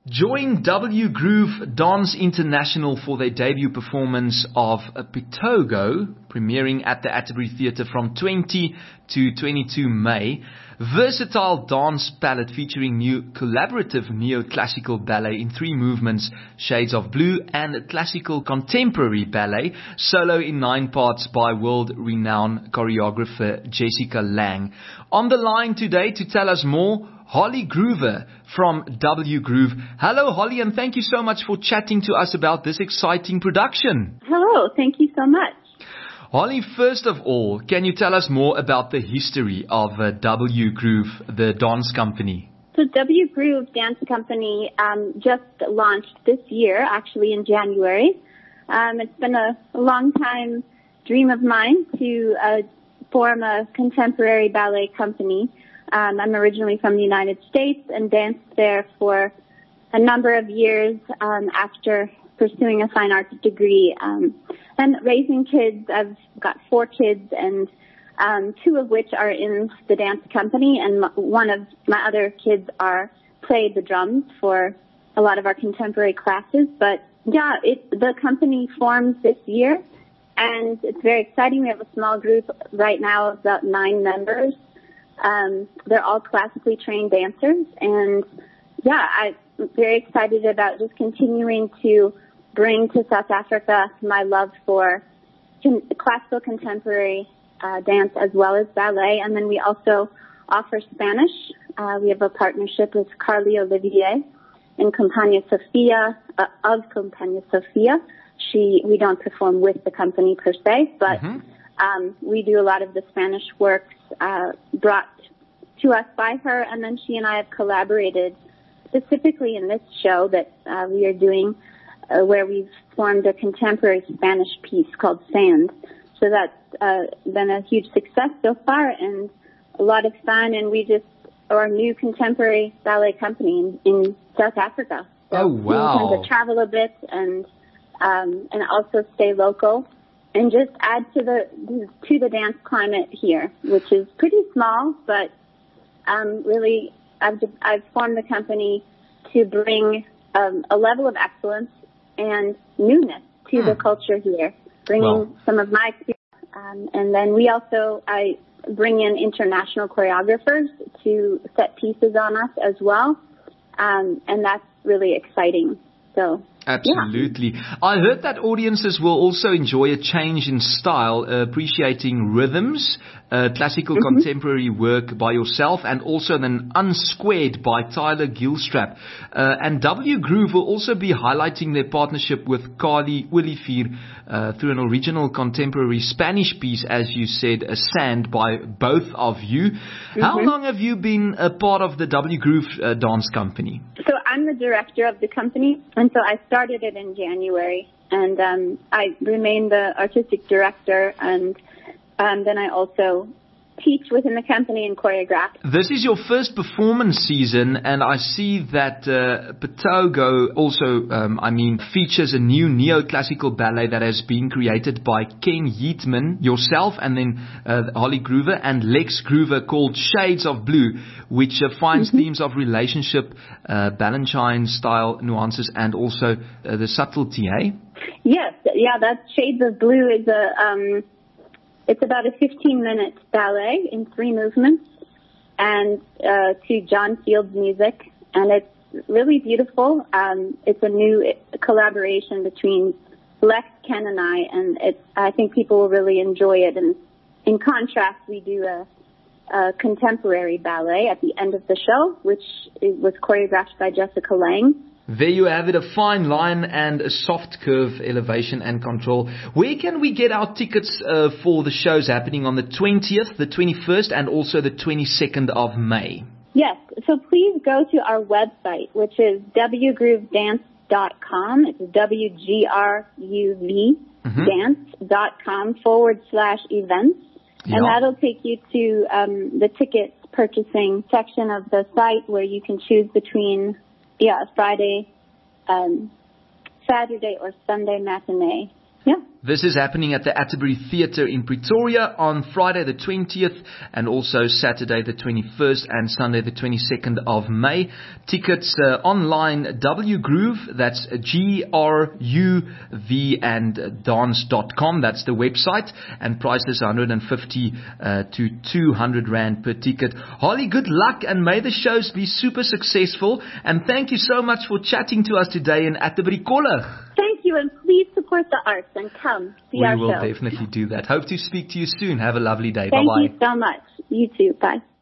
Join W Groove Dance International for their debut performance of Pitogo, premiering at the Atterbury Theatre from 20 to 22 May. Versatile dance palette featuring new collaborative neoclassical ballet in 3 movements, Shades of Blue, and classical contemporary ballet, solo in 9 parts by world-renowned choreographer Jessica Lang. On the line today to tell us more, Holly Groover from W Groove. Hello, Holly, and thank you so much for chatting to us about this exciting production. Hello, thank you so much. Holly, first of all, can you tell us more about the history of W Groove, the dance company? So W Groove Dance Company just launched this year, actually in January. It's been a long time dream of mine to form a contemporary ballet company. I'm originally from the United States and danced there for a number of years after pursuing a fine arts degree and raising kids. I've got 4 kids, and 2 of which are in the dance company, and one of my other kids play the drums for a lot of our contemporary classes. But yeah, the company forms this year, and it's very exciting. We have a small group right now of about 9 members. They're all classically trained dancers, and yeah, I'm very excited about just continuing to bring to South Africa my love for classical contemporary dance as well as ballet. And then we also offer Spanish. We have a partnership with Carly Olivier and Compañía Sofía, of Compañía Sofía. We don't perform with the company per se, but we do a lot of the Spanish works brought to us by her, and then she and I have collaborated specifically in this show that we are doing where we've formed a contemporary Spanish piece called Sand. So that's been a huge success so far and a lot of fun, and we just are a new contemporary ballet company in South Africa. So oh, wow. We tend to travel a bit and also stay local and just add to the dance climate here, which is pretty small, but really I've formed the company to bring a level of excellence and newness to the culture here, bringing some of my experience. And then I bring in international choreographers to set pieces on us as well, and that's really exciting. So. Absolutely. Yeah. I heard that audiences will also enjoy a change in style, appreciating rhythms, classical contemporary work by yourself, and also then Unsquared by Tyler Gilstrap. And W Groove will also be highlighting their partnership with Carly Olivier through an original contemporary Spanish piece, as you said, Sand, by both of you. How long have you been a part of the W Groove dance company? So I'm the director of the company, and so I started it in January, and I remain the artistic director, and then I also teach within the company and choreograph. This is your first performance season, and I see that Pitogo also, features a new neoclassical ballet that has been created by Ken Yeatman, yourself, and then Holly Groover and Lex Groover, called Shades of Blue, which finds themes of relationship, Balanchine-style nuances, and also the subtlety, eh? Yes, yeah, that Shades of Blue is it's about a 15-minute ballet in 3 movements and to John Field's music, and it's really beautiful. It's a new collaboration between Lex, Ken, and I think people will really enjoy it. And in contrast, we do a contemporary ballet at the end of the show, which was choreographed by Jessica Lang. There you have it, a fine line and a soft curve, elevation and control. Where can we get our tickets for the shows happening on the 20th, the 21st, and also the 22nd of May? Yes, so please go to our website, which is wgroovedance.com. It's WGRUV dance.com/events. And that'll take you to the ticket purchasing section of the site where you can choose between Friday, Saturday, or Sunday matinee. Yeah. This is happening at the Atterbury Theatre in Pretoria on Friday the 20th and also Saturday the 21st and Sunday the 22nd of May. Tickets online, WGroove, that's GRUV and dance.com, that's the website, and prices 150 to 200 Rand per ticket. Holly, good luck and may the shows be super successful, and thank you so much for chatting to us today in Atterbury College. Thank you, and please support the arts and come see our show. We will definitely do that. Hope to speak to you soon. Have a lovely day. Thank Bye-bye. you so much. You too. Bye.